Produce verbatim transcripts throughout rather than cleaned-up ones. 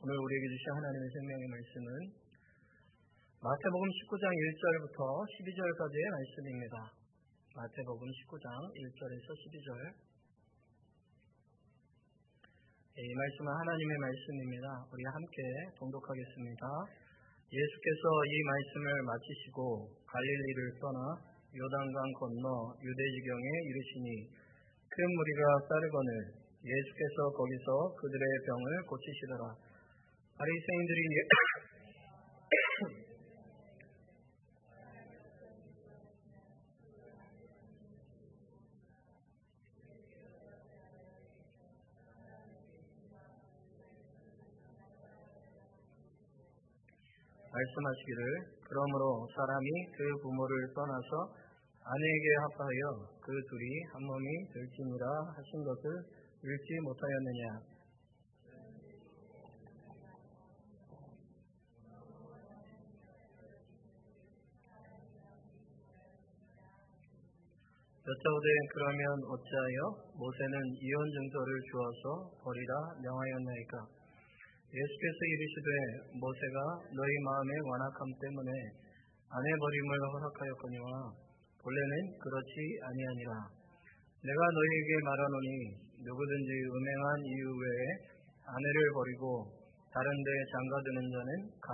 오늘 우리에게 주신 하나님의 생명의 말씀은 마태복음 십구 장 일 절부터 십이 절까지의 말씀입니다. 마태복음 십구 장 일 절에서 십이 절. 이 말씀은 하나님의 말씀입니다. 우리 함께 봉독하겠습니다. 예수께서 이 말씀을 마치시고 갈릴리를 떠나 요단강 건너 유대 지경에 이르시니 큰 무리가 따르거늘 예수께서 거기서 그들의 병을 고치시더라. 바리새인들이 말씀하시기를 그러므로 사람이 그 부모를 떠나서 아내에게 합하여 그 둘이 한 몸이 될지니라 하신 것을 읽지 못하였느냐. 여짜오되 그러면 어찌하여 모세는 이혼 증서를 주어서 버리라 명하였나이까. 예수께서 이르시되 모세가 너희 마음의 완악함 때문에 아내 버림을 허락하였거니와 본래는 그렇지 아니하니라. 내가 너희에게 말하노니 누구든지 음행한 이유 외에 아내를 버리고 다른 데 장가드는 자는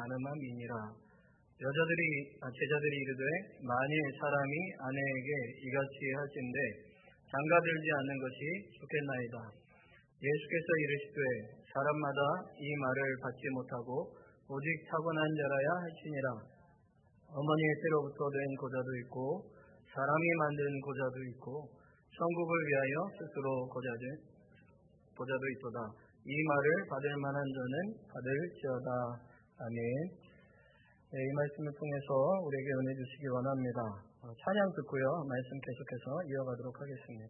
간음함이니라. 여자들이 제자들이 이르되 만일 사람이 아내에게 이같이 할진대 장가들지 않는 것이 좋겠나이다. 예수께서 이르시되 사람마다 이 말을 받지 못하고 오직 타고난 자라야 할지니라. 어머니의 때로부터 된 고자도 있고 사람이 만든 고자도 있고 천국을 위하여 스스로 고자된 고자도 있도다. 이 말을 받을 만한 자는 받을지어다. 아멘. 네, 이 말씀을 통해서 우리에게 은혜 주시기 원합니다. 어, 찬양 듣고요. 말씀 계속해서 이어가도록 하겠습니다.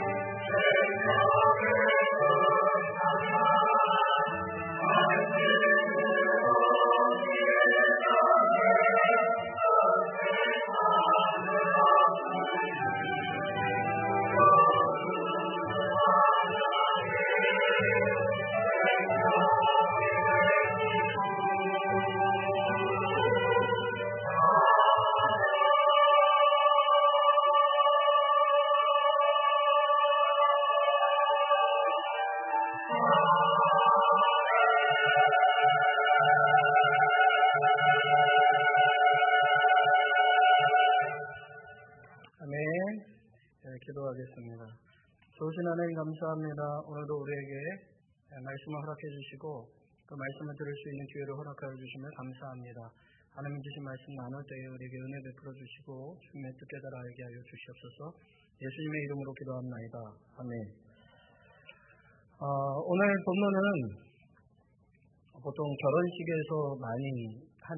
Thank you. 네, 기도하겠습니다. 좋으신 하나님 감사합니다. 오늘도 우리에게 말씀을 허락해 주시고 그 말씀을 들을 수 있는 기회를 허락하여 주시며 감사합니다. 하나님 주신 말씀 나눌 때에 우리에게 은혜 베풀어 주시고 주님의 뜻 깨달아 알게 하여 주시옵소서. 예수님의 이름으로 기도합나이다. 아멘. 어, 오늘 본문은 보통 결혼식에서 많이 하는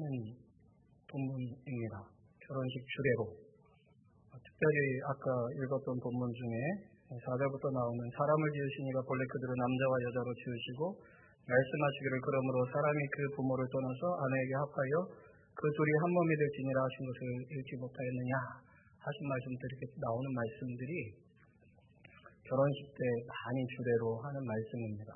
본문입니다. 결혼식 주례로. 특별히 아까 읽었던 본문 중에 사 절부터 나오는 사람을 지으시니가 본래 그들을 남자와 여자로 지으시고 말씀하시기를 그러므로 사람이 그 부모를 떠나서 아내에게 합하여 그 둘이 한 몸이 될지니라 하신 것을 읽지 못하였느냐 하신 말씀들이 이렇게 나오는 말씀들이 결혼식 때 많이 주례로 하는 말씀입니다.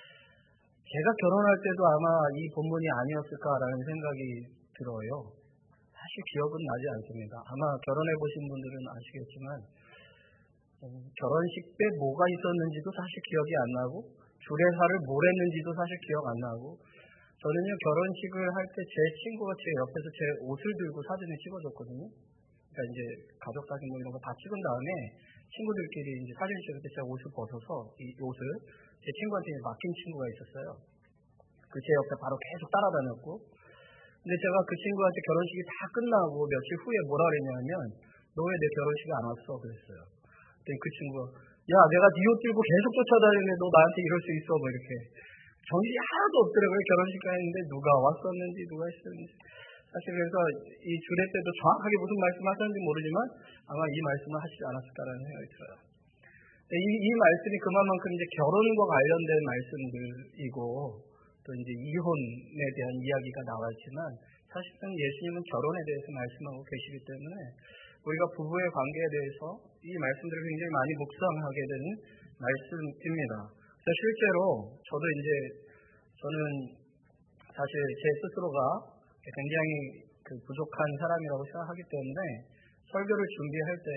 제가 결혼할 때도 아마 이 본문이 아니었을까라는 생각이 들어요. 사실 기억은 나지 않습니다. 아마 결혼해 보신 분들은 아시겠지만 음, 결혼식 때 뭐가 있었는지도 사실 기억이 안 나고 주례사를 뭘 했는지도 사실 기억 안 나고 저는요 결혼식을 할 때 제 친구가 제 옆에서 제 옷을 들고 사진을 찍어줬거든요. 그러니까 이제 가족 사진 뭐 이런 거 다 찍은 다음에 친구들끼리 이제 사진 찍을 때 제가 옷을 벗어서 이 옷을 제 친구한테 맡긴 친구가 있었어요. 그 제 옆에 바로 계속 따라다녔고 근데 제가 그 친구한테 결혼식이 다 끝나고 며칠 후에 뭐라 그랬냐면 너 왜 내 결혼식에 안 왔어? 그랬어요. 그랬더니 그 친구가 야 내가 네 옷 들고 계속 쫓아다니는데 너 나한테 이럴 수 있어? 뭐 이렇게 정신이 하나도 없더라고요. 결혼식 가는데 누가 왔었는지 누가 있었는지 사실 그래서 이 주례 때도 정확하게 무슨 말씀하셨는지 모르지만 아마 이 말씀을 하시지 않았을까라는 생각이 들어요. 이, 이 말씀이 그만큼 이제 결혼과 관련된 말씀들이고 또 이제 이혼에 대한 이야기가 나왔지만 사실은 예수님은 결혼에 대해서 말씀하고 계시기 때문에 우리가 부부의 관계에 대해서 이 말씀들을 굉장히 많이 묵상하게 되는 말씀입니다. 그래서 실제로 저도 이제 저는 사실 제 스스로가 굉장히 그 부족한 사람이라고 생각하기 때문에 설교를 준비할 때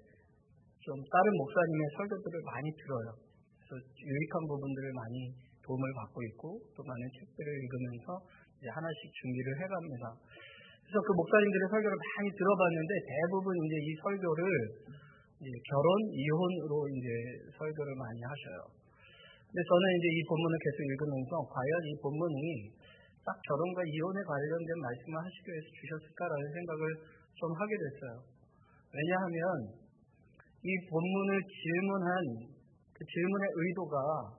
좀 다른 목사님의 설교들을 많이 들어요. 그래서 유익한 부분들을 많이 도움을 받고 있고 또 많은 책들을 읽으면서 이제 하나씩 준비를 해갑니다. 그래서 그 목사님들의 설교를 많이 들어봤는데 대부분 이제 이 설교를 이제 결혼, 이혼으로 이제 설교를 많이 하셔요. 근데 저는 이제 이 본문을 계속 읽으면서 과연 이 본문이 딱 결혼과 이혼에 관련된 말씀을 하시기 위해서 주셨을까라는 생각을 좀 하게 됐어요. 왜냐하면 이 본문을 질문한 그 질문의 의도가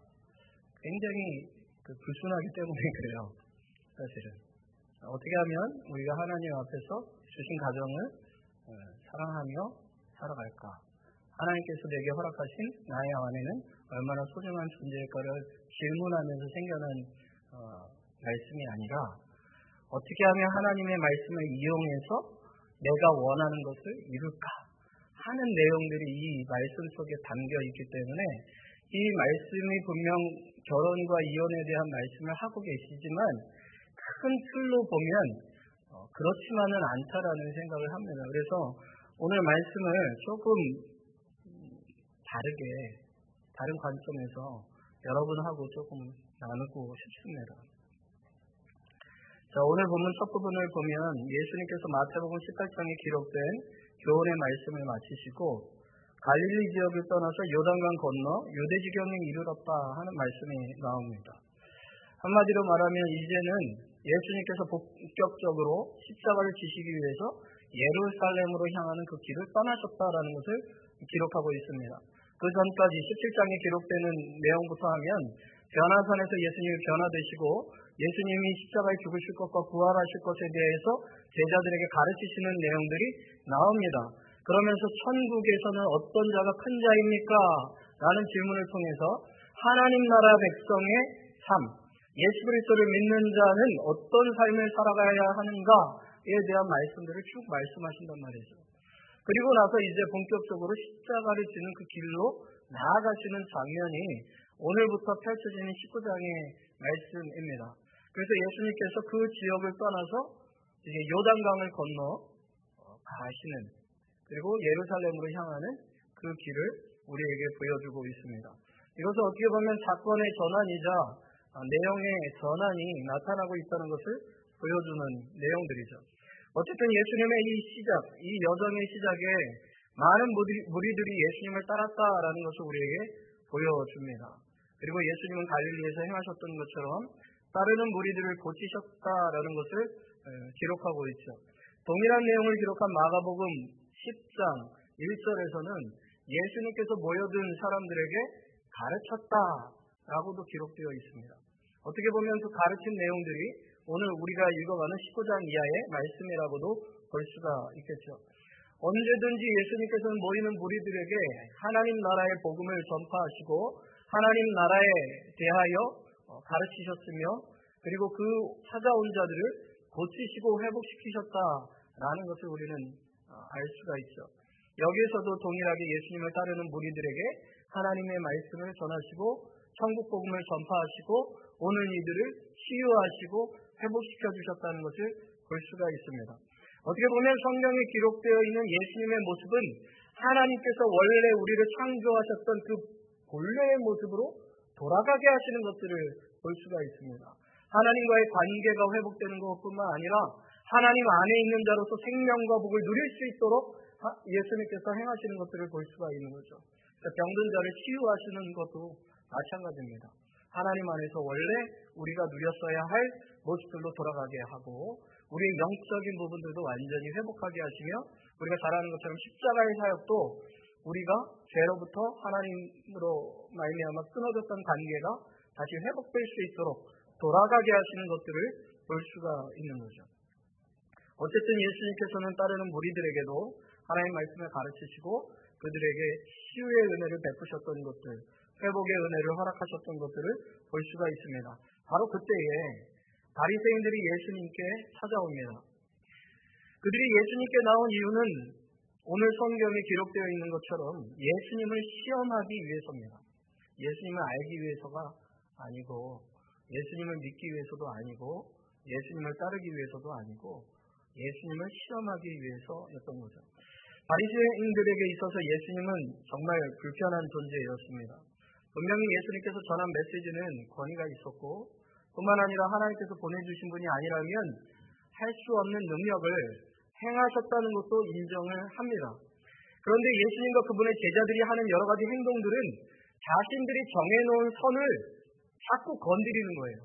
굉장히 그 불순하기 때문에 그래요. 사실은 어떻게 하면 우리가 하나님 앞에서 주신 가정을 사랑하며 살아갈까? 하나님께서 내게 허락하신 나의 아내는 얼마나 소중한 존재일까를 질문하면서 생겨난 어, 말씀이 아니라 어떻게 하면 하나님의 말씀을 이용해서 내가 원하는 것을 이룰까 하는 내용들이 이 말씀 속에 담겨 있기 때문에 이 말씀이 분명 결혼과 이혼에 대한 말씀을 하고 계시지만 큰 틀로 보면 어, 그렇지만은 않다라는 생각을 합니다. 그래서 오늘 말씀을 조금 다르게 다른 관점에서 여러분하고 조금 나누고 싶습니다. 자, 오늘 본문 첫 부분을 보면 예수님께서 마태복음 십팔 장에 기록된 교훈의 말씀을 마치시고 갈릴리 지역을 떠나서 요단강 건너 유대 지경에 이르렀다 하는 말씀이 나옵니다. 한마디로 말하면 이제는 예수님께서 본격적으로 십자가를 지시기 위해서 예루살렘으로 향하는 그 길을 떠나셨다라는 것을 기록하고 있습니다. 그 전까지 십칠 장에 기록되는 내용부터 하면 변화산에서 예수님이 변화되시고 예수님이 십자가에 죽으실 것과 부활하실 것에 대해서 제자들에게 가르치시는 내용들이 나옵니다. 그러면서 천국에서는 어떤 자가 큰 자입니까? 라는 질문을 통해서 하나님 나라 백성의 삶, 예수 그리스도를 믿는 자는 어떤 삶을 살아가야 하는가에 대한 말씀들을 쭉 말씀하신단 말이죠. 그리고 나서 이제 본격적으로 십자가를 지는 그 길로 나아가시는 장면이 오늘부터 펼쳐지는 십구 장의 말씀입니다. 그래서 예수님께서 그 지역을 떠나서 이제 요단강을 건너 가시는 그리고 예루살렘으로 향하는 그 길을 우리에게 보여주고 있습니다. 이것은 어떻게 보면 사건의 전환이자 내용의 전환이 나타나고 있다는 것을 보여주는 내용들이죠. 어쨌든 예수님의 이 시작, 이 여정의 시작에 많은 무리들이 예수님을 따랐다라는 것을 우리에게 보여줍니다. 그리고 예수님은 갈릴리에서 행하셨던 것처럼 따르는 무리들을 고치셨다라는 것을 기록하고 있죠. 동일한 내용을 기록한 마가복음 십 장 일 절에서는 예수님께서 모여든 사람들에게 가르쳤다라고도 기록되어 있습니다. 어떻게 보면 그 가르친 내용들이 오늘 우리가 읽어가는 십구 장 이하의 말씀이라고도 볼 수가 있겠죠. 언제든지 예수님께서는 모이는 무리들에게 하나님 나라의 복음을 전파하시고 하나님 나라에 대하여 가르치셨으며 그리고 그 찾아온 자들을 고치시고 회복시키셨다라는 것을 우리는 알 수가 있죠. 여기에서도 동일하게 예수님을 따르는 무리들에게 하나님의 말씀을 전하시고 천국 복음을 전파하시고 오는 이들을 치유하시고 회복시켜 주셨다는 것을 볼 수가 있습니다. 어떻게 보면 성경에 기록되어 있는 예수님의 모습은 하나님께서 원래 우리를 창조하셨던 그 본래의 모습으로 돌아가게 하시는 것들을 볼 수가 있습니다. 하나님과의 관계가 회복되는 것뿐만 아니라 하나님 안에 있는 자로서 생명과 복을 누릴 수 있도록 예수님께서 행하시는 것들을 볼 수가 있는 거죠. 병든 자를 치유하시는 것도 마찬가지입니다. 하나님 안에서 원래 우리가 누렸어야 할 모습들로 돌아가게 하고 우리의 영적인 부분들도 완전히 회복하게 하시며 우리가 잘 아는 것처럼 십자가의 사역도 우리가 죄로부터 하나님으로 말미암아 끊어졌던 관계가 다시 회복될 수 있도록 돌아가게 하시는 것들을 볼 수가 있는 거죠. 어쨌든 예수님께서는 따르는 무리들에게도 하나님 말씀을 가르치시고 그들에게 치유의 은혜를 베푸셨던 것들, 회복의 은혜를 허락하셨던 것들을 볼 수가 있습니다. 바로 그때에 바리새인들이 예수님께 찾아옵니다. 그들이 예수님께 나온 이유는 오늘 성경에 기록되어 있는 것처럼 예수님을 시험하기 위해서입니다. 예수님을 알기 위해서가 아니고 예수님을 믿기 위해서도 아니고 예수님을 따르기 위해서도 아니고 예수님을 시험하기 위해서였던 거죠. 바리새인들에게 있어서 예수님은 정말 불편한 존재였습니다. 분명히 예수님께서 전한 메시지는 권위가 있었고 뿐만 아니라 하나님께서 보내주신 분이 아니라면 할 수 없는 능력을 행하셨다는 것도 인정을 합니다. 그런데 예수님과 그분의 제자들이 하는 여러 가지 행동들은 자신들이 정해놓은 선을 자꾸 건드리는 거예요.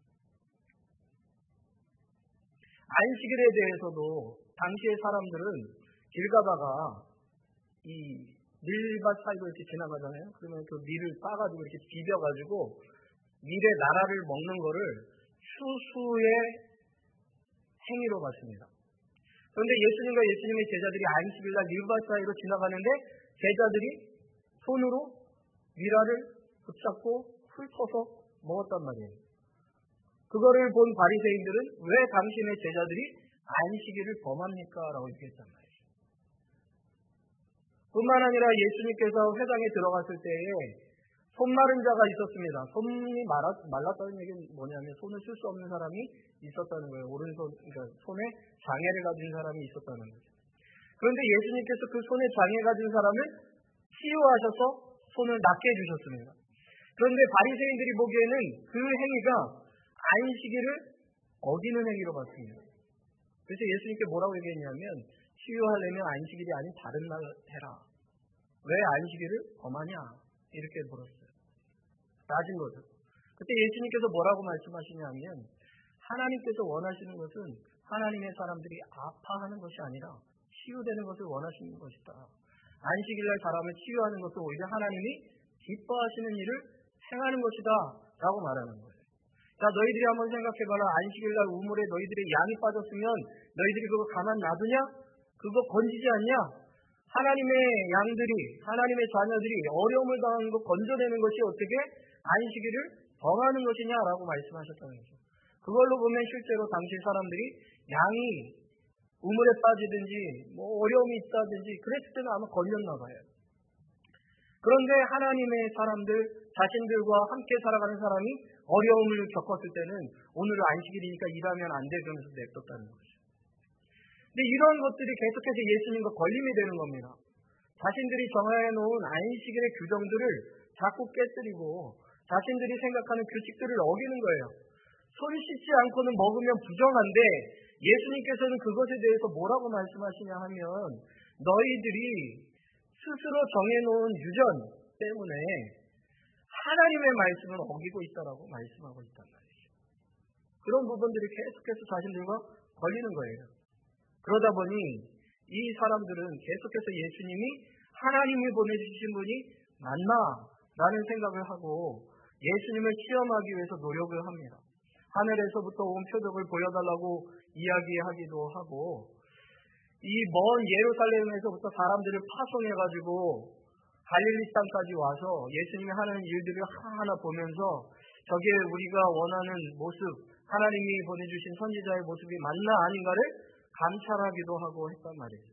안식일에 대해서도 당시의 사람들은 길 가다가 이 밀밭 사이로 이렇게 지나가잖아요. 그러면 그 밀을 따가지고 이렇게 비벼가지고 밀의 나라를 먹는 거를 추수의 행위로 봤습니다. 그런데 예수님과 예수님의 제자들이 안식일날 밀밭 사이로 지나가는데 제자들이 손으로 밀알을 붙잡고 훑어서 먹었단 말이에요. 그거를 본 바리새인들은 왜 당신의 제자들이 안식일을 범합니까? 라고 얘기했단 말이에요. 뿐만 아니라 예수님께서 회당에 들어갔을 때에 손 마른 자가 있었습니다. 손이 말랐다는 얘기는 뭐냐면 손을 쓸 수 없는 사람이 있었다는 거예요. 오른손, 그러니까 손에 장애를 가진 사람이 있었다는 거죠. 그런데 예수님께서 그 손에 장애 가진 사람을 치유하셔서 손을 낫게 해주셨습니다. 그런데 바리새인들이 보기에는 그 행위가 안식일을 어기는 행위로 봤습니다. 그래서 예수님께 뭐라고 얘기했냐면 치유하려면 안식일이 아닌 다른 날 해라. 왜 안식일을 범하냐? 이렇게 물었어요. 따진 거죠. 그때 예수님께서 뭐라고 말씀하시냐면 하나님께서 원하시는 것은 하나님의 사람들이 아파하는 것이 아니라 치유되는 것을 원하시는 것이다. 안식일날 사람을 치유하는 것은 오히려 하나님이 기뻐하시는 일을 행하는 것이다 라고 말하는 거예요. 자, 너희들이 한번 생각해봐라. 안식일날 우물에 너희들의 양이 빠졌으면 너희들이 그거 가만 놔두냐? 그거 건지지 않냐? 하나님의 양들이, 하나님의 자녀들이 어려움을 당하는 거 건져내는 것이 어떻게 안식일을 범하는 것이냐라고 말씀하셨다는 거죠. 그걸로 보면 실제로 당시 사람들이 양이 우물에 빠지든지 뭐 어려움이 있다든지 그랬을 때는 아마 걸렸나 봐요. 그런데 하나님의 사람들, 자신들과 함께 살아가는 사람이 어려움을 겪었을 때는 오늘은 안식일이니까 일하면 안 돼 그러면서 냅뒀다는 거죠. 근데 이런 것들이 계속해서 예수님과 걸림이 되는 겁니다. 자신들이 정해놓은 안식일의 규정들을 자꾸 깨뜨리고 자신들이 생각하는 규칙들을 어기는 거예요. 손 씻지 않고는 먹으면 부정한데 예수님께서는 그것에 대해서 뭐라고 말씀하시냐 하면 너희들이 스스로 정해놓은 유전 때문에 하나님의 말씀을 어기고 있다라고 말씀하고 있단 말이죠. 그런 부분들이 계속해서 자신들과 걸리는 거예요. 그러다 보니 이 사람들은 계속해서 예수님이 하나님이 보내주신 분이 맞나? 라는 생각을 하고 예수님을 시험하기 위해서 노력을 합니다. 하늘에서부터 온 표적을 보여달라고 이야기하기도 하고 이 먼 예루살렘에서부터 사람들을 파송해가지고 갈릴리 땅까지 와서 예수님이 하는 일들을 하나하나 보면서 저게 우리가 원하는 모습, 하나님이 보내주신 선지자의 모습이 맞나 아닌가를 감찰하기도 하고 했단 말이에요.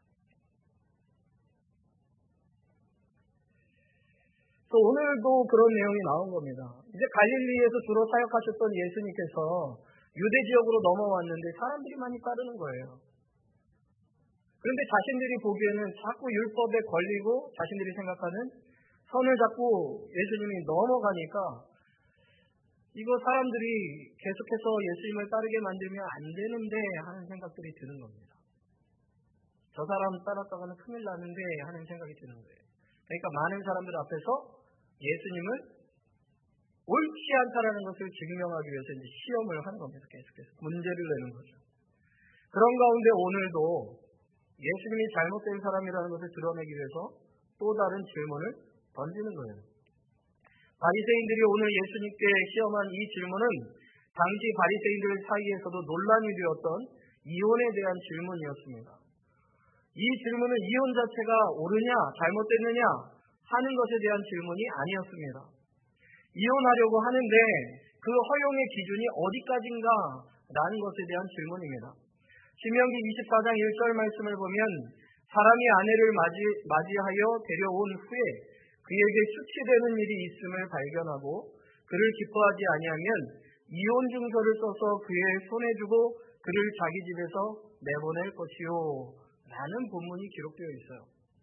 또 오늘도 그런 내용이 나온 겁니다. 이제 갈릴리에서 주로 사역하셨던 예수님께서 유대 지역으로 넘어왔는데 사람들이 많이 따르는 거예요. 그런데 자신들이 보기에는 자꾸 율법에 걸리고 자신들이 생각하는 선을 자꾸 예수님이 넘어가니까 이거 사람들이 계속해서 예수님을 따르게 만들면 안 되는데 하는 생각들이 드는 겁니다. 저 사람 따랐다가는 큰일 나는데 하는 생각이 드는 거예요. 그러니까 많은 사람들 앞에서 예수님을 옳지 않다라는 것을 증명하기 위해서 이제 시험을 하는 겁니다. 계속해서 문제를 내는 거죠. 그런 가운데 오늘도 예수님이 잘못된 사람이라는 것을 드러내기 위해서 또 다른 질문을 던지는 거예요. 바리새인들이 오늘 예수님께 시험한 이 질문은 당시 바리새인들 사이에서도 논란이 되었던 이혼에 대한 질문이었습니다. 이 질문은 이혼 자체가 옳으냐 잘못됐느냐 하는 것에 대한 질문이 아니었습니다. 이혼하려고 하는데 그 허용의 기준이 어디까지인가 라는 것에 대한 질문입니다. 신명기 이십사 장 일 절 말씀을 보면 사람이 아내를 맞이, 맞이하여 데려온 후에 그에게 수치되는 일이 있음을 발견하고 그를 기뻐하지 아니하면 이혼 증서를 써서 그의 손에 주고 그를 자기 집에서 내보낼 것이요 라는 본문이 기록되어 있어요.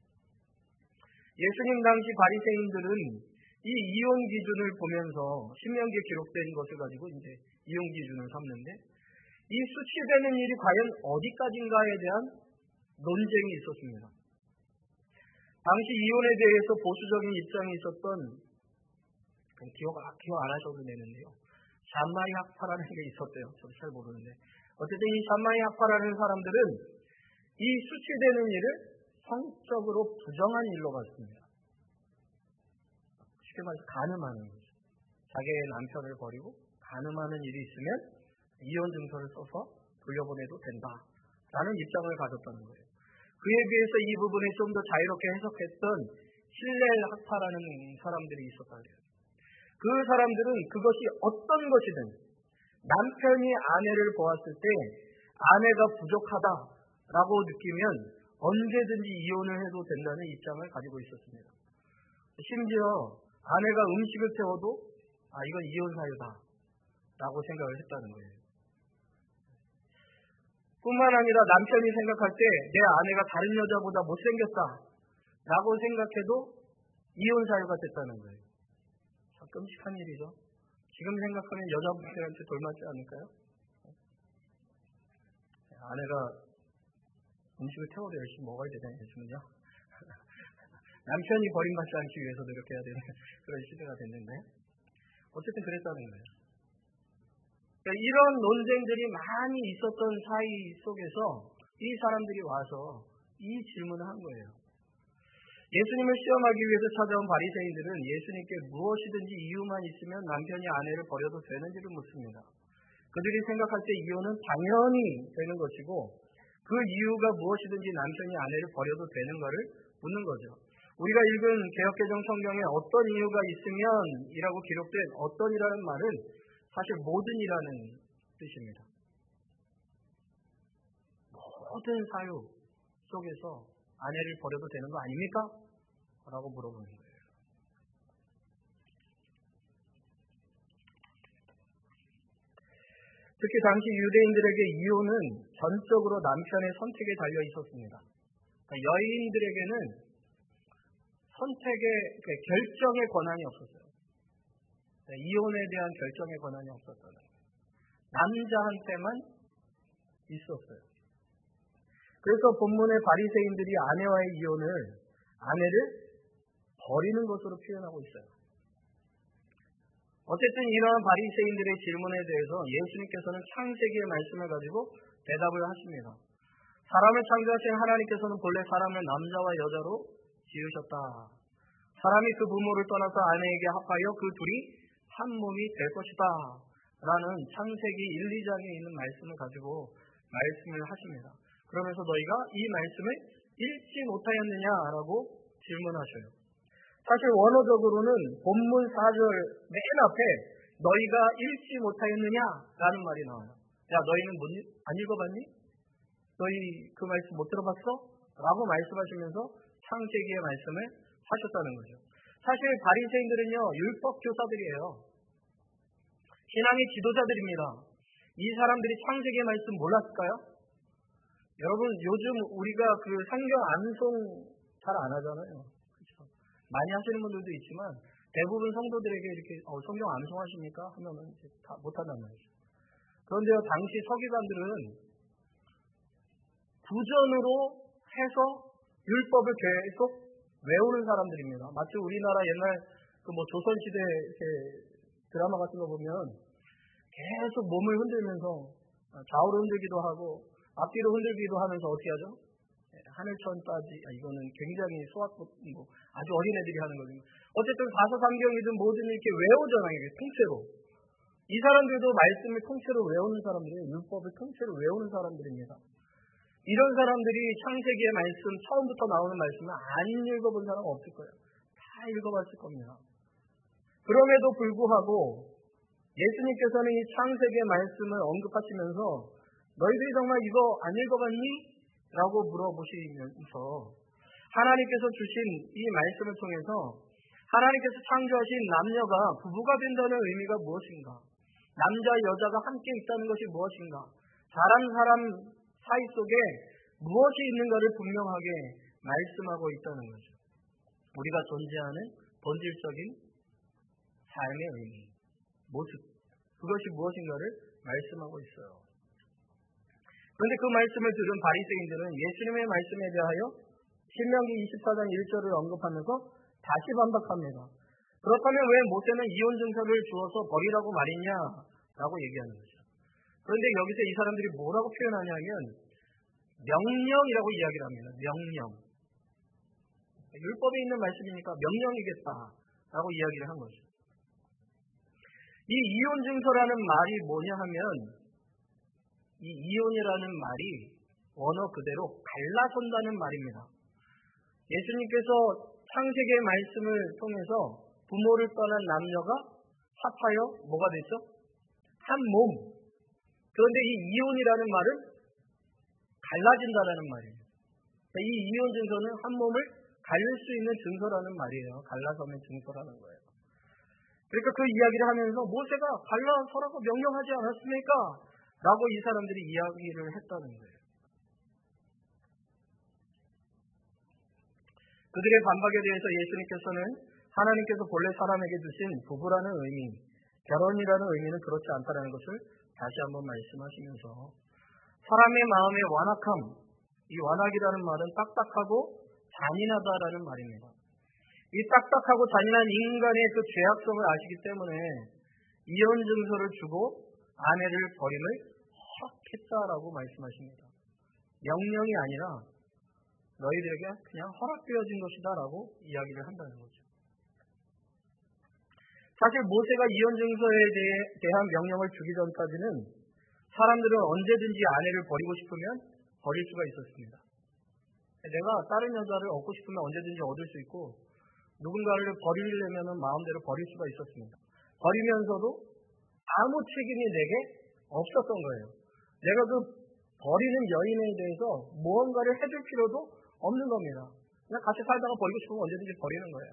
예수님 당시 바리새인들은 이 이혼 기준을 보면서 신명기에 기록된 것을 가지고 이제 이혼 기준을 삼는데 이 수치되는 일이 과연 어디까지인가에 대한 논쟁이 있었습니다. 당시 이혼에 대해서 보수적인 입장이 있었던 기억, 기억 안 하셔도 되는데요. 샴마이 학파라는 게 있었대요. 저도 잘 모르는데 어쨌든 이 샴마이 학파라는 사람들은 이 수치되는 일을 성적으로 부정한 일로 봤습니다. 쉽게 말해서 간음하는 거죠. 자기의 남편을 버리고 간음하는 일이 있으면 이혼 증서를 써서 돌려보내도 된다라는 입장을 가졌다는 거예요. 그에 비해서 이 부분을 좀 더 자유롭게 해석했던 실렐 학파라는 사람들이 있었다고요. 그 사람들은 그것이 어떤 것이든 남편이 아내를 보았을 때 아내가 부족하다라고 느끼면 언제든지 이혼을 해도 된다는 입장을 가지고 있었습니다. 심지어 아내가 음식을 태워도 아 이건 이혼 사유다라고 생각을 했다는 거예요. 뿐만 아니라 남편이 생각할 때 내 아내가 다른 여자보다 못생겼다 라고 생각해도 이혼 사유가 됐다는 거예요. 참 끔찍한 일이죠. 지금 생각하면 여자분들한테 돌맞지 않을까요? 아내가 음식을 태워도 열심히 먹어야 되잖아요. 요즘은요. 남편이 버림받지 않기 위해서 노력해야 되는 그런 시대가 됐는데 어쨌든 그랬다는 거예요. 그러니까 이런 논쟁들이 많이 있었던 사이 속에서 이 사람들이 와서 이 질문을 한 거예요. 예수님을 시험하기 위해서 찾아온 바리새인들은 예수님께 무엇이든지 이유만 있으면 남편이 아내를 버려도 되는지를 묻습니다. 그들이 생각할 때 이유는 당연히 되는 것이고 그 이유가 무엇이든지 남편이 아내를 버려도 되는가를 묻는 거죠. 우리가 읽은 개역개정 성경에 어떤 이유가 있으면 이라고 기록된 어떤이라는 말은 사실 모든이라는 뜻입니다. 모든 사유 속에서 아내를 버려도 되는 거 아닙니까? 라고 물어보는 거예요. 특히 당시 유대인들에게 이혼은 전적으로 남편의 선택에 달려 있었습니다. 그러니까 여인들에게는 선택의 결정의 권한이 없었어요. 이혼에 대한 결정의 권한이 없었다는 거예요. 남자한테만 있었어요. 그래서 본문의 바리새인들이 아내와의 이혼을 아내를 버리는 것으로 표현하고 있어요. 어쨌든 이러한 바리새인들의 질문에 대해서 예수님께서는 창세기의 말씀을 가지고 대답을 하십니다. 사람을 창조하신 하나님께서는 본래 사람을 남자와 여자로 지으셨다. 사람이 그 부모를 떠나서 아내에게 합하여 그 둘이 한 몸이 될 것이다. 라는 창세기 일, 이 장에 있는 말씀을 가지고 말씀을 하십니다. 그러면서 너희가 이 말씀을 읽지 못하였느냐라고 질문하셔요. 사실 원어적으로는 본문 사 절 맨 앞에 너희가 읽지 못하였느냐라는 말이 나와요. 야, 너희는 못, 안 읽어봤니? 너희 그 말씀 못 들어봤어? 라고 말씀하시면서 창세기의 말씀을 하셨다는 거죠. 사실 바리새인들은요, 율법 교사들이에요. 신앙의 지도자들입니다. 이 사람들이 창세기의 말씀 몰랐을까요? 여러분, 요즘 우리가 그 성경 암송 잘 안 하잖아요. 그렇죠? 많이 하시는 분들도 있지만 대부분 성도들에게 이렇게 어, 성경 암송하십니까? 하면은 다 못한단 말이죠. 그런데요, 당시 서기관들은 구전으로 해서 율법을 계속 외우는 사람들입니다. 마치 우리나라 옛날 그 뭐 조선시대 드라마 같은 거 보면 계속 몸을 흔들면서 좌우로 흔들기도 하고 앞뒤로 흔들기도 하면서 어떻게 하죠? 하늘천따지, 아, 이거는 굉장히 소확, 뭐, 아주 어린애들이 하는 거죠. 어쨌든 사서삼경이든 뭐든 이렇게 외우잖아요, 통째로. 이 사람들도 말씀을 통째로 외우는 사람들이에요. 율법을 통째로 외우는 사람들입니다. 이런 사람들이 창세기의 말씀, 처음부터 나오는 말씀을 안 읽어본 사람은 없을 거예요. 다 읽어봤을 겁니다. 그럼에도 불구하고 예수님께서는 이 창세기의 말씀을 언급하시면서 너희들이 정말 이거 안 읽어봤니? 라고 물어보시면서 하나님께서 주신 이 말씀을 통해서 하나님께서 창조하신 남녀가 부부가 된다는 의미가 무엇인가? 남자 여자가 함께 있다는 것이 무엇인가? 사람 사람 사이 속에 무엇이 있는가를 분명하게 말씀하고 있다는 거죠. 우리가 존재하는 본질적인 삶의 의미, 모습, 그것이 무엇인가를 말씀하고 있어요. 그런데 그 말씀을 들은 바리새인들은 예수님의 말씀에 대하여 신명기 이십사 장 일 절을 언급하면서 다시 반박합니다. 그렇다면 왜 모세는 이혼 증서를 주어서 버리라고 말했냐라고 얘기하는 거죠. 그런데 여기서 이 사람들이 뭐라고 표현하냐면 명령이라고 이야기를 합니다. 명령. 율법에 있는 말씀이니까 명령이겠다라고 이야기를 한 거죠. 이 이혼 증서라는 말이 뭐냐 하면 이 이혼이라는 말이 원어 그대로 갈라선다는 말입니다. 예수님께서 창세기의 말씀을 통해서 부모를 떠난 남녀가 합하여 뭐가 됐죠? 한 몸. 그런데 이 이혼이라는 말은 갈라진다라는 말이에요. 이 이혼 증서는 한 몸을 갈릴 수 있는 증서라는 말이에요. 갈라서는 증서라는 거예요. 그러니까 그 이야기를 하면서 모세가 갈라서라고 명령하지 않았습니까? 라고 이 사람들이 이야기를 했다는 거예요. 그들의 반박에 대해서 예수님께서는 하나님께서 본래 사람에게 주신 부부라는 의미, 결혼이라는 의미는 그렇지 않다는 것을 다시 한번 말씀하시면서 사람의 마음의 완악함, 이 완악이라는 말은 딱딱하고 잔인하다라는 말입니다. 이 딱딱하고 잔인한 인간의 그 죄악성을 아시기 때문에 이혼 증서를 주고 아내를 버림을 허락했다라고 말씀하십니다. 명령이 아니라 너희들에게 그냥 허락되어진 것이다라고 이야기를 한다는 거죠. 사실 모세가 이혼 증서에 대해, 대한 명령을 주기 전까지는 사람들은 언제든지 아내를 버리고 싶으면 버릴 수가 있었습니다. 내가 다른 여자를 얻고 싶으면 언제든지 얻을 수 있고 누군가를 버리려면 마음대로 버릴 수가 있었습니다. 버리면서도 아무 책임이 내게 없었던 거예요. 내가 그 버리는 여인에 대해서 무언가를 해줄 필요도 없는 겁니다. 그냥 같이 살다가 버리고 싶으면 언제든지 버리는 거예요.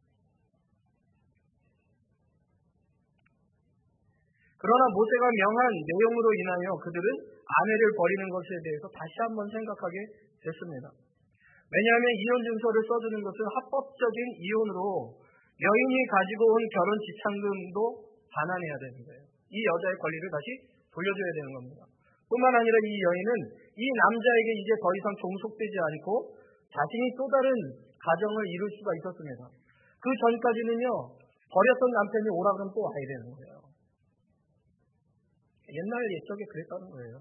그러나 모세가 명한 내용으로 인하여 그들은 아내를 버리는 것에 대해서 다시 한번 생각하게 됐습니다. 왜냐하면 이혼 증서를 써주는 것은 합법적인 이혼으로 여인이 가지고 온 결혼 지참금도 반환해야 되는 거예요. 이 여자의 권리를 다시 돌려줘야 되는 겁니다. 뿐만 아니라 이 여인은 이 남자에게 이제 더 이상 종속되지 않고 자신이 또 다른 가정을 이룰 수가 있었습니다. 그 전까지는요, 버렸던 남편이 오라 그러면 또 와야 되는 거예요. 옛날 옛적에 그랬다는 거예요.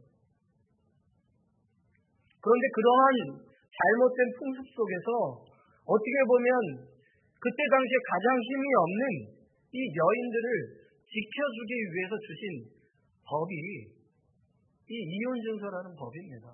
그런데 그러한 잘못된 풍습 속에서 어떻게 보면 그때 당시에 가장 힘이 없는 이 여인들을 지켜주기 위해서 주신 법이 이 이혼증서라는 법입니다.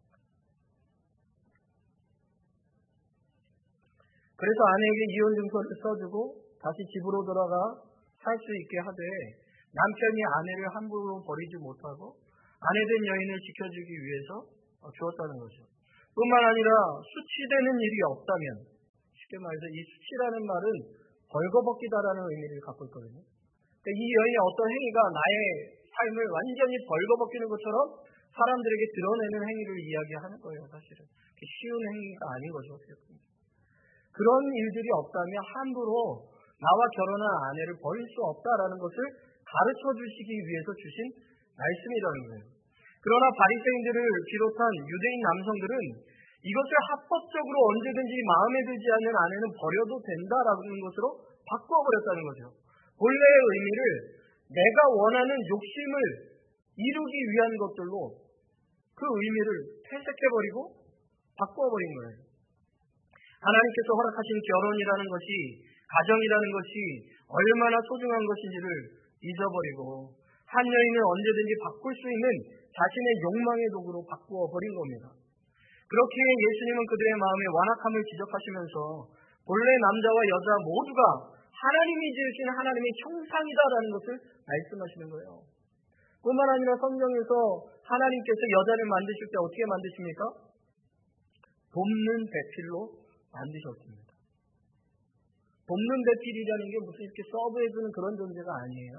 그래서 아내에게 이혼증서를 써주고 다시 집으로 돌아가 살 수 있게 하되 남편이 아내를 함부로 버리지 못하고 아내된 여인을 지켜주기 위해서 주었다는 거죠. 뿐만 아니라 수치되는 일이 없다면, 쉽게 말해서 이 수치라는 말은 벌거벗기다라는 의미를 갖고 있거든요. 그러니까 이 여인의 어떤 행위가 나의 삶을 완전히 벌거벗기는 것처럼 사람들에게 드러내는 행위를 이야기하는 거예요. 사실은 쉬운 행위가 아닌 거죠. 그런 일들이 없다면 함부로 나와 결혼한 아내를 버릴 수 없다라는 것을 가르쳐 주시기 위해서 주신 말씀이라는 거예요. 그러나 바리새인들을 비롯한 유대인 남성들은 이것을 합법적으로 언제든지 마음에 들지 않는 아내는 버려도 된다라는 것으로 바꿔버렸다는 거죠. 본래의 의미를 내가 원하는 욕심을 이루기 위한 것들로 그 의미를 퇴색해버리고 바꿔버린 거예요. 하나님께서 허락하신 결혼이라는 것이, 가정이라는 것이 얼마나 소중한 것인지를 잊어버리고 한 여인을 언제든지 바꿀 수 있는 자신의 욕망의 도구로 바꾸어 버린 겁니다. 그렇기에 예수님은 그들의 마음에 완악함을 지적하시면서 본래 남자와 여자 모두가 하나님이 지으신 하나님의 형상이다라는 것을 말씀하시는 거예요. 뿐만 아니라 성경에서 하나님께서 여자를 만드실 때 어떻게 만드십니까? 돕는 배필로 만드셨습니다. 돕는 배필이라는 게 무슨 이렇게 서브해주는 그런 존재가 아니에요.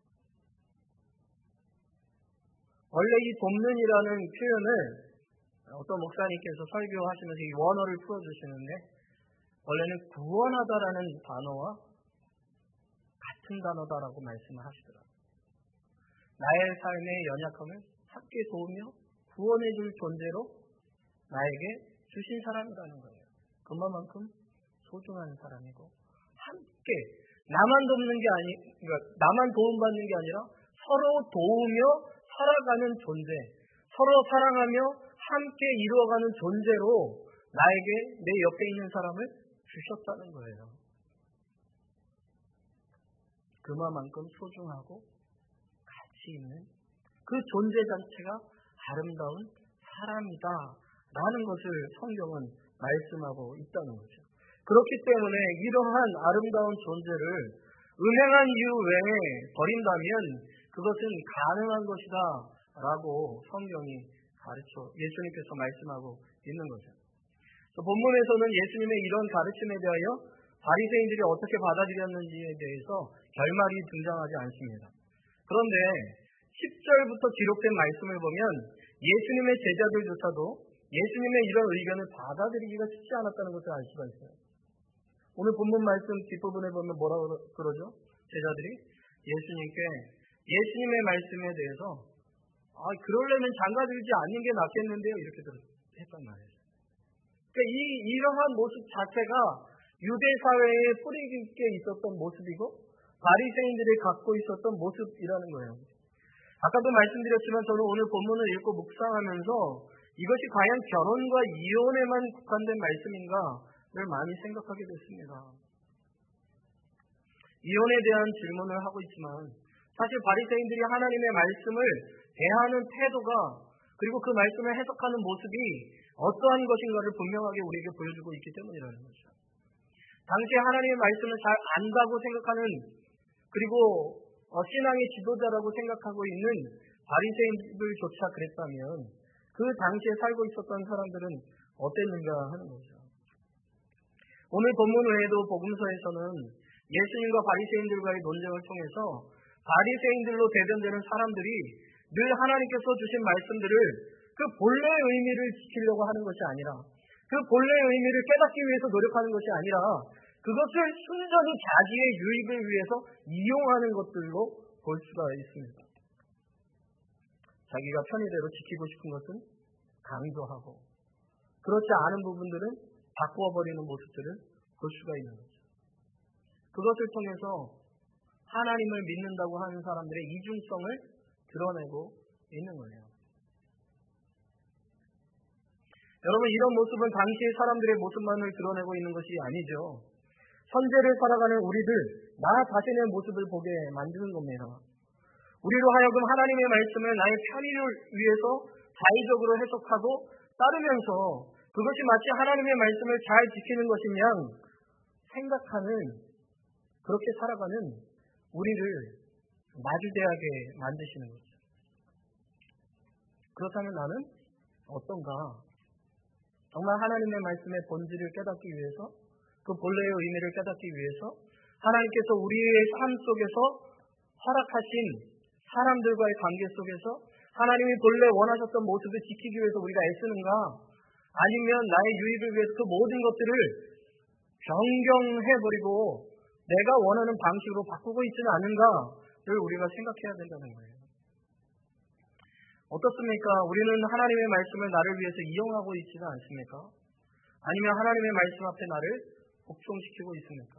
원래 이 돕는이라는 표현을 어떤 목사님께서 설교하시면서 이 원어를 풀어주시는데, 원래는 구원하다라는 단어와 같은 단어다라고 말씀을 하시더라고요. 나의 삶의 연약함을 찾게 도우며 구원해줄 존재로 나에게 주신 사람이라는 거예요. 그만큼 소중한 사람이고, 함께 나만 돕는 게 아니, 그러니까 나만 도움받는 게 아니라 서로 도우며 살아가는 존재, 서로 사랑하며 함께 이루어가는 존재로 나에게 내 옆에 있는 사람을 주셨다는 거예요. 그만큼 소중하고 가치 있는 그 존재 자체가 아름다운 사람이다 라는 것을 성경은 말씀하고 있다는 거죠. 그렇기 때문에 이러한 아름다운 존재를 음행한 이유 외에 버린다면 그것은 가능한 것이다 라고 성경이 가르쳐 예수님께서 말씀하고 있는 거죠. 본문에서는 예수님의 이런 가르침에 대하여 바리새인들이 어떻게 받아들였는지에 대해서 결말이 등장하지 않습니다. 그런데 십 절부터 기록된 말씀을 보면 예수님의 제자들조차도 예수님의 이런 의견을 받아들이기가 쉽지 않았다는 것을 알 수가 있어요. 오늘 본문 말씀 뒷부분에 보면 뭐라고 그러죠? 제자들이 예수님께 예수님의 말씀에 대해서 아, 그러려면 장가 들지 않는 게 낫겠는데요. 이렇게 했단 말이에요. 그러니까 이, 이러한 모습 자체가 유대 사회에 뿌리 깊게 있었던 모습이고 바리새인들이 갖고 있었던 모습이라는 거예요. 아까도 말씀드렸지만 저는 오늘 본문을 읽고 묵상하면서 이것이 과연 결혼과 이혼에만 국한된 말씀인가를 많이 생각하게 됐습니다. 이혼에 대한 질문을 하고 있지만 사실 바리새인들이 하나님의 말씀을 대하는 태도가 그리고 그 말씀을 해석하는 모습이 어떠한 것인가를 분명하게 우리에게 보여주고 있기 때문이라는 거죠. 당시 하나님의 말씀을 잘 안다고 생각하는 그리고 신앙의 지도자라고 생각하고 있는 바리새인들조차 그랬다면 그 당시에 살고 있었던 사람들은 어땠는가 하는 거죠. 오늘 본문 외에도 복음서에서는 예수님과 바리새인들과의 논쟁을 통해서 바리새인들로 대변되는 사람들이 늘 하나님께서 주신 말씀들을 그 본래의 의미를 지키려고 하는 것이 아니라 그 본래의 의미를 깨닫기 위해서 노력하는 것이 아니라 그것을 순전히 자기의 유익을 위해서 이용하는 것들로 볼 수가 있습니다. 자기가 편의대로 지키고 싶은 것은 강조하고 그렇지 않은 부분들은 바꾸어 버리는 모습들을 볼 수가 있는 거죠. 그것을 통해서 하나님을 믿는다고 하는 사람들의 이중성을 드러내고 있는 거예요. 여러분, 이런 모습은 당시의 사람들의 모습만을 드러내고 있는 것이 아니죠. 현재를 살아가는 우리들, 나 자신의 모습을 보게 만드는 겁니다. 우리로 하여금 하나님의 말씀을 나의 편의를 위해서 자의적으로 해석하고 따르면서 그것이 마치 하나님의 말씀을 잘 지키는 것인 양 생각하는, 그렇게 살아가는 우리를 마주대하게 만드시는 거죠. 그렇다면 나는 어떤가? 정말 하나님의 말씀의 본질을 깨닫기 위해서, 그 본래의 의미를 깨닫기 위해서 하나님께서 우리의 삶 속에서 허락하신 사람들과의 관계 속에서 하나님이 본래 원하셨던 모습을 지키기 위해서 우리가 애쓰는가? 아니면 나의 유익을 위해서 그 모든 것들을 변경해버리고 내가 원하는 방식으로 바꾸고 있지는 않은가를 우리가 생각해야 된다는 거예요. 어떻습니까? 우리는 하나님의 말씀을 나를 위해서 이용하고 있지는 않습니까? 아니면 하나님의 말씀 앞에 나를 복종시키고 있습니까?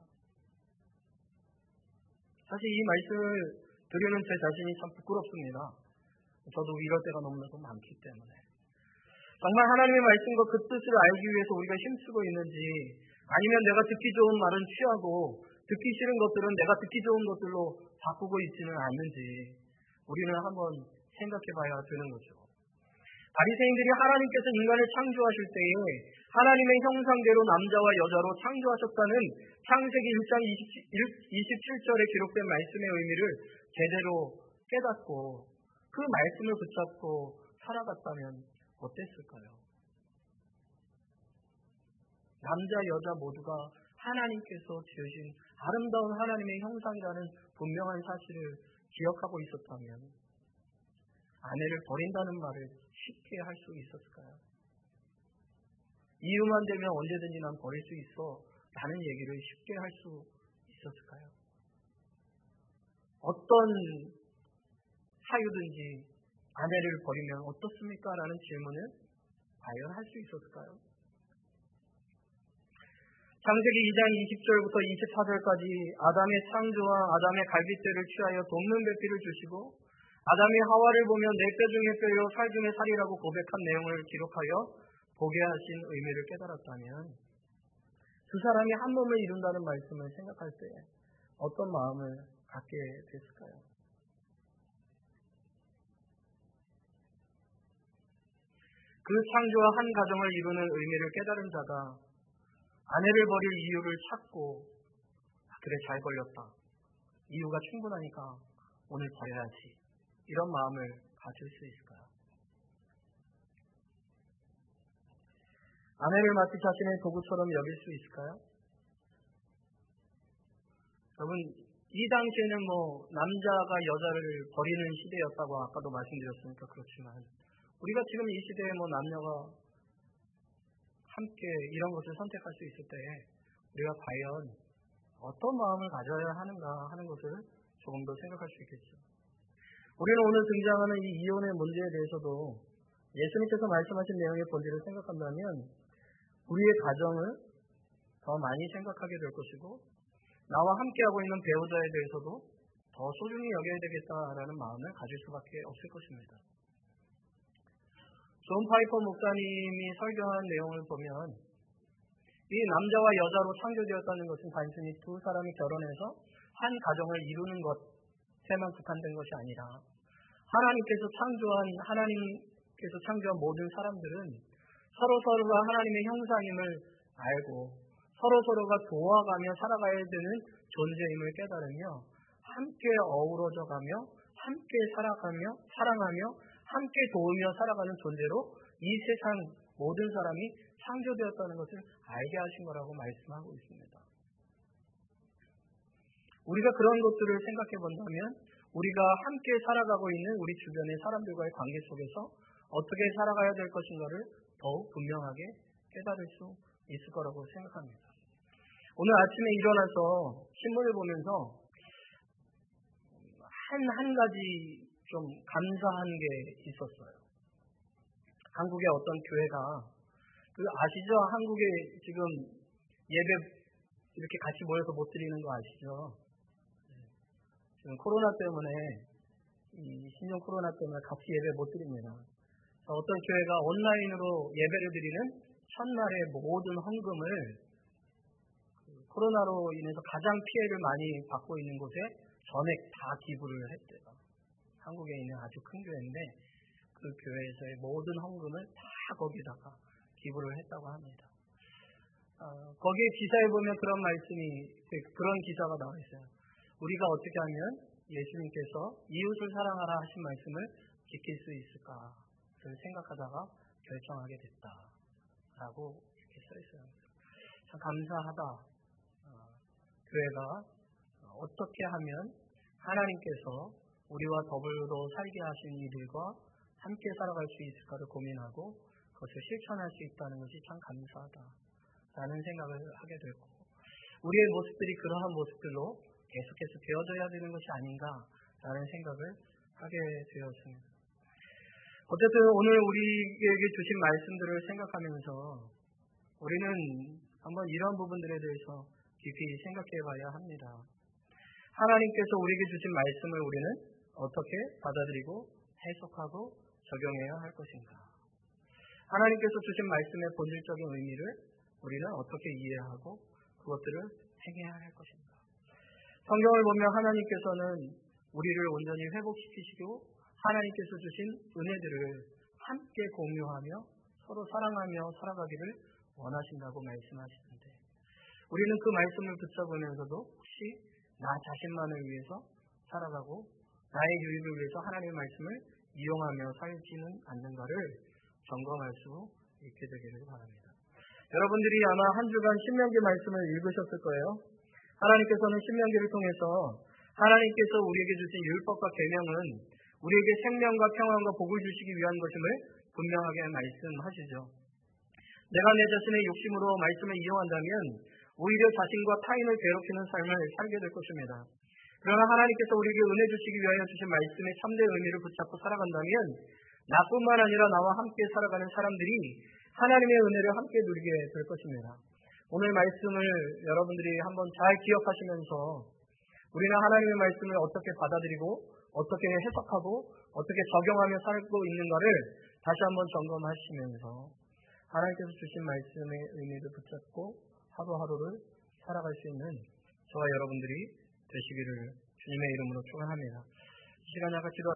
사실 이 말씀을 들으는 제 자신이 참 부끄럽습니다. 저도 이럴 때가 너무나도 많기 때문에. 정말 하나님의 말씀과 그 뜻을 알기 위해서 우리가 힘쓰고 있는지, 아니면 내가 듣기 좋은 말은 취하고 듣기 싫은 것들은 내가 듣기 좋은 것들로 바꾸고 있지는 않는지 우리는 한번 생각해 봐야 되는 거죠. 바리새인들이 하나님께서 인간을 창조하실 때에 하나님의 형상대로 남자와 여자로 창조하셨다는 창세기 일 장 이십칠 절에 기록된 말씀의 의미를 제대로 깨닫고 그 말씀을 붙잡고 살아갔다면 어땠을까요? 남자, 여자 모두가 하나님께서 지으신 아름다운 하나님의 형상이라는 분명한 사실을 기억하고 있었다면 아내를 버린다는 말을 쉽게 할 수 있었을까요? 이유만 되면 언제든지 난 버릴 수 있어 라는 얘기를 쉽게 할 수 있었을까요? 어떤 사유든지 아내를 버리면 어떻습니까? 라는 질문을 과연 할 수 있었을까요? 창세기 이 장 이십 절부터 이십사 절까지 아담의 창조와 아담의 갈빗대를 취하여 돕는 배필을 주시고 아담이 하와를 보면 내 뼈 중에 뼈요 살 중에 살이라고 고백한 내용을 기록하여 보게 하신 의미를 깨달았다면 두 사람이 한 몸을 이룬다는 말씀을 생각할 때 어떤 마음을 갖게 됐을까요? 그 창조와 한 가정을 이루는 의미를 깨달은 자가 아내를 버릴 이유를 찾고 아, 그래 잘 걸렸다. 이유가 충분하니까 오늘 버려야지. 이런 마음을 가질 수 있을까요? 아내를 마치 자신의 도구처럼 여길 수 있을까요? 여러분, 이 당시에는 뭐 남자가 여자를 버리는 시대였다고 아까도 말씀드렸으니까 그렇지만 우리가 지금 이 시대에 뭐 남녀가 함께 이런 것을 선택할 수 있을 때 우리가 과연 어떤 마음을 가져야 하는가 하는 것을 조금 더 생각할 수 있겠죠. 우리는 오늘 등장하는 이 이혼의 문제에 대해서도 예수님께서 말씀하신 내용의 본질을 생각한다면 우리의 가정을 더 많이 생각하게 될 것이고 나와 함께하고 있는 배우자에 대해서도 더 소중히 여겨야 되겠다라는 마음을 가질 수밖에 없을 것입니다. 존 파이퍼 목사님이 설교한 내용을 보면 이 남자와 여자로 창조되었다는 것은 단순히 두 사람이 결혼해서 한 가정을 이루는 것에만 국한된 것이 아니라 하나님께서 창조한 하나님께서 창조한 모든 사람들은 서로 서로가 하나님의 형상임을 알고 서로 서로가 도와가며 살아가야 되는 존재임을 깨달으며 함께 어우러져가며 함께 살아가며 사랑하며 함께 도우며 살아가는 존재로 이 세상 모든 사람이 창조되었다는 것을 알게 하신 거라고 말씀하고 있습니다. 우리가 그런 것들을 생각해 본다면 우리가 함께 살아가고 있는 우리 주변의 사람들과의 관계 속에서 어떻게 살아가야 될 것인가를 더욱 분명하게 깨달을 수 있을 거라고 생각합니다. 오늘 아침에 일어나서 신문을 보면서 한, 한 가지 좀 감사한 게 있었어요. 한국의 어떤 교회가 그 아시죠? 한국에 지금 예배 이렇게 같이 모여서 못 드리는 거 아시죠? 지금 코로나 때문에, 이 신종 코로나 때문에 같이 예배 못 드립니다. 어떤 교회가 온라인으로 예배를 드리는 첫날의 모든 헌금을 코로나로 인해서 가장 피해를 많이 받고 있는 곳에 전액 다 기부를 했대요. 한국에 있는 아주 큰 교회인데 그 교회에서의 모든 헌금을 다 거기다가 기부를 했다고 합니다. 어, 거기에 기사에 보면 그런 말씀이, 그런 기사가 나와 있어요. 우리가 어떻게 하면 예수님께서 이웃을 사랑하라 하신 말씀을 지킬 수 있을까를 생각하다가 결정하게 됐다라고 이렇게 써 있어요. 참 감사하다. 어, 교회가 어떻게 하면 하나님께서 우리와 더불어 살게 하신 이들과 함께 살아갈 수 있을까를 고민하고 그것을 실천할 수 있다는 것이 참 감사하다라는 생각을 하게 됐고, 우리의 모습들이 그러한 모습들로 계속해서 되어져야 되는 것이 아닌가라는 생각을 하게 되었습니다. 어쨌든 오늘 우리에게 주신 말씀들을 생각하면서 우리는 한번 이러한 부분들에 대해서 깊이 생각해 봐야 합니다. 하나님께서 우리에게 주신 말씀을 우리는 어떻게 받아들이고 해석하고 적용해야 할 것인가? 하나님께서 주신 말씀의 본질적인 의미를 우리는 어떻게 이해하고 그것들을 행해야 할 것인가? 성경을 보면 하나님께서는 우리를 온전히 회복시키시고 하나님께서 주신 은혜들을 함께 공유하며 서로 사랑하며 살아가기를 원하신다고 말씀하시는데, 우리는 그 말씀을 붙잡으면서도 혹시 나 자신만을 위해서 살아가고 나의 유익을 위해서 하나님의 말씀을 이용하며 살지는 않는가를 점검할 수 있게 되기를 바랍니다. 여러분들이 아마 한 주간 신명기 말씀을 읽으셨을 거예요. 하나님께서는 신명기를 통해서 하나님께서 우리에게 주신 율법과 계명은 우리에게 생명과 평안과 복을 주시기 위한 것임을 분명하게 말씀하시죠. 내가 내 자신의 욕심으로 말씀을 이용한다면 오히려 자신과 타인을 괴롭히는 삶을 살게 될 것입니다. 그러나 하나님께서 우리에게 은혜 주시기 위하여 주신 말씀의 참된 의미를 붙잡고 살아간다면 나뿐만 아니라 나와 함께 살아가는 사람들이 하나님의 은혜를 함께 누리게 될 것입니다. 오늘 말씀을 여러분들이 한번 잘 기억하시면서 우리는 하나님의 말씀을 어떻게 받아들이고 어떻게 해석하고 어떻게 적용하며 살고 있는가를 다시 한번 점검하시면서 하나님께서 주신 말씀의 의미를 붙잡고 하루하루를 살아갈 수 있는 저와 여러분들이 되시기를 주님의 이름으로 축원합니다. 이 시간에 아까 기도